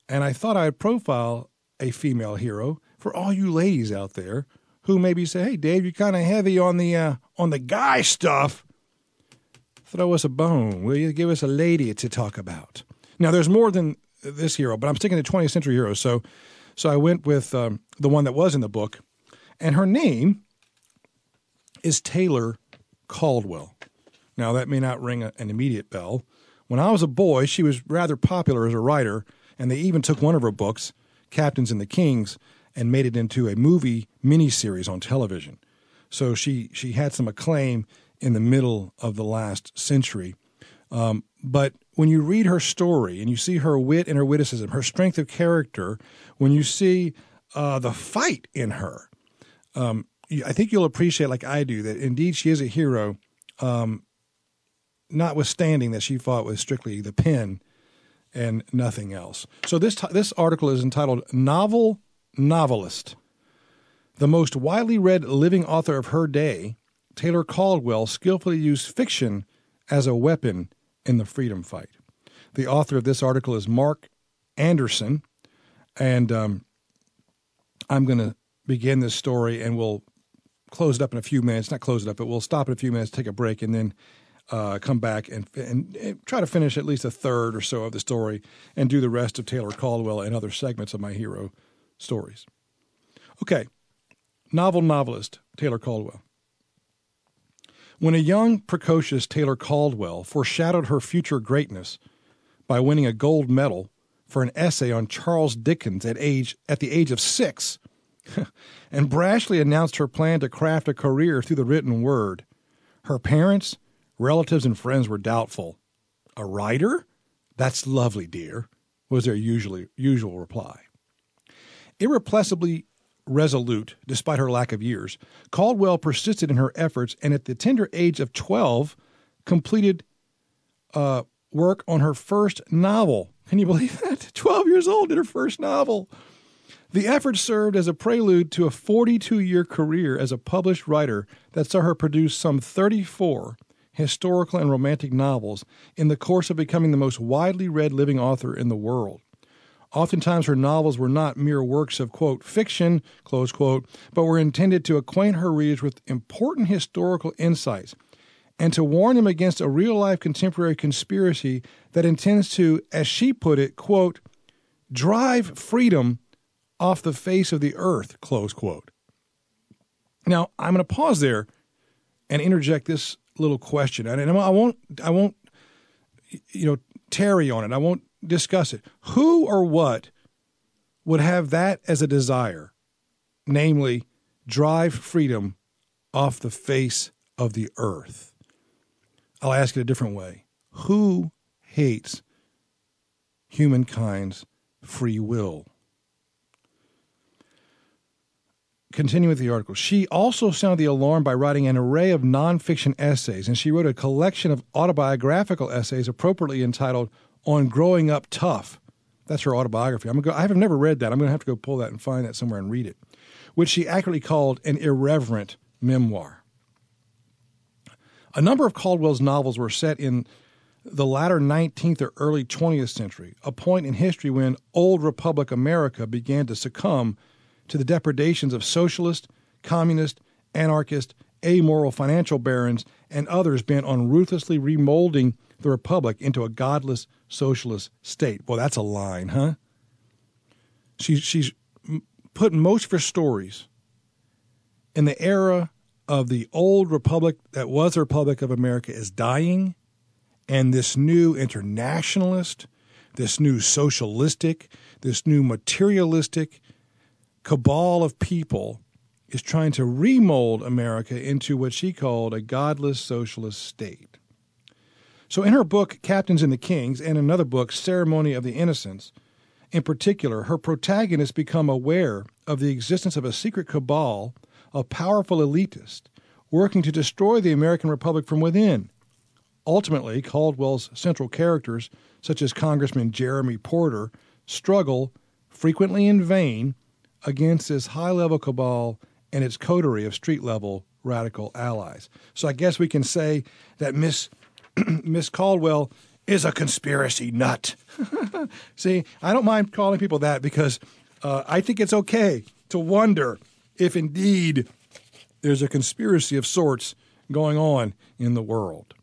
And I thought I'd profile a female hero for all you ladies out there who maybe say, hey, Dave, you're kind of heavy on the guy stuff. Throw us a bone. Will you give us a lady to talk about? Now, there's more than this hero, but I'm sticking to 20th century heroes. So I went with the one that was in the book. And her name is Taylor Caldwell. Now, that may not ring an immediate bell. When I was a boy, she was rather popular as a writer, and they even took one of her books, Captains and the Kings, and made it into a movie miniseries on television. So she had some acclaim in the middle of the last century. But when you read her story and you see her wit and her witticism, her strength of character, when you see the fight in her, I think you'll appreciate, like I do, that indeed she is a hero, notwithstanding that she fought with strictly the pen and nothing else. So this article is entitled Novelist. The most widely read living author of her day, Taylor Caldwell skillfully used fiction as a weapon in the freedom fight. The author of this article is Mark Anderson, and I'm going to begin this story, and we'll close it up in a few minutes. Not close it up, but we'll stop in a few minutes, take a break, and then come back and try to finish at least a third or so of the story and do the rest of Taylor Caldwell and other segments of my hero stories. Okay, novelist Taylor Caldwell. When a young, precocious Taylor Caldwell foreshadowed her future greatness by winning a gold medal for an essay on Charles Dickens at the age of 6, and brashly announced her plan to craft a career through the written word, her parents, relatives, and friends were doubtful. A writer? That's lovely, dear, was their usual reply. Irrepressibly resolute, despite her lack of years, Caldwell persisted in her efforts and at the tender age of 12 completed work on her first novel. Can you believe that? 12 years old did her first novel. The effort served as a prelude to a 42-year career as a published writer that saw her produce some 34 historical and romantic novels in the course of becoming the most widely read living author in the world. Oftentimes her novels were not mere works of, quote, fiction, close quote, but were intended to acquaint her readers with important historical insights and to warn them against a real-life contemporary conspiracy that intends to, as she put it, quote, drive freedom off the face of the earth, close quote. Now, I'm going to pause there and interject this little question, and I won't tarry on it. I won't discuss it. Who or what would have that as a desire, namely, drive freedom off the face of the earth? I'll ask it a different way. Who hates humankind's free will? Continue with the article. She also sounded the alarm by writing an array of nonfiction essays, and she wrote a collection of autobiographical essays appropriately entitled On Growing Up Tough. That's her autobiography. I have never read that. I'm going to have to go pull that and find that somewhere and read it, which she accurately called an irreverent memoir. A number of Caldwell's novels were set in the latter 19th or early 20th century, a point in history when old Republic America began to succumb to the depredations of socialist, communist, anarchist, amoral financial barons, and others bent on ruthlessly remolding the Republic into a godless socialist state. Boy, that's a line, huh? She's put most of her stories in the era of the old Republic that was the Republic of America is dying, and this new internationalist, this new socialistic, this new materialistic cabal of people is trying to remold America into what she called a godless socialist state. So in her book, Captains and the Kings, and another book, Ceremony of the Innocents, in particular, her protagonists become aware of the existence of a secret cabal of powerful elitists working to destroy the American Republic from within. Ultimately, Caldwell's central characters, such as Congressman Jeremy Porter, struggle, frequently in vain, against this high-level cabal and its coterie of street-level radical allies. So I guess we can say that Miss Caldwell is a conspiracy nut. See, I don't mind calling people that because I think it's okay to wonder if indeed there's a conspiracy of sorts going on in the world.